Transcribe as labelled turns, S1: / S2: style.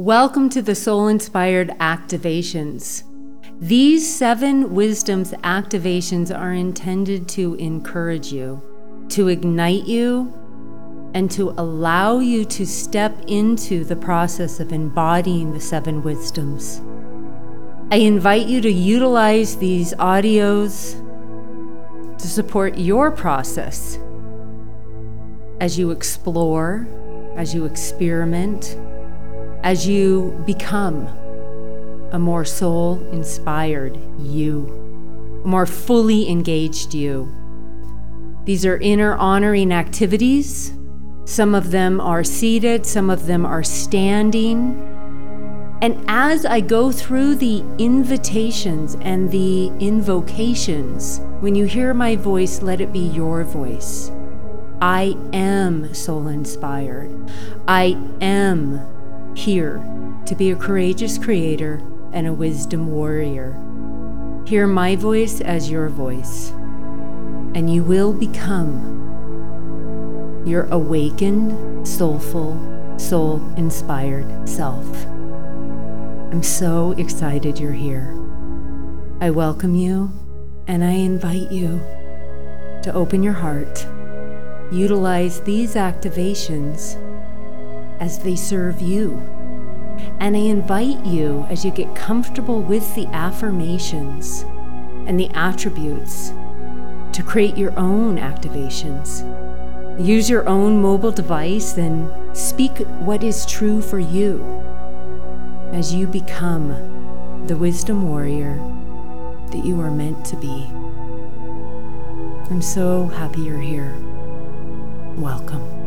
S1: Welcome to the Soul Inspired Activations. These 7 Wisdoms activations are intended to encourage you, to ignite you, and to allow you to step into the process of embodying the 7 Wisdoms. I invite you to utilize these audios to support your process as you explore, as you experiment, as you become a more soul-inspired you, a more fully engaged you. These are inner honoring activities. Some of them are seated, some of them are standing. And as I go through the invitations and the invocations, when you hear my voice, let it be your voice. I am soul-inspired. I am here to be a courageous creator and a wisdom warrior. Hear my voice as your voice, and you will become your awakened, soulful, soul-inspired self. I'm so excited you're here. I welcome you, and I invite you to open your heart. Utilize these activations as they serve you. And I invite you, as you get comfortable with the affirmations and the attributes, to create your own activations. Use your own mobile device and speak what is true for you as you become the wisdom warrior that you are meant to be. I'm so happy you're here. Welcome.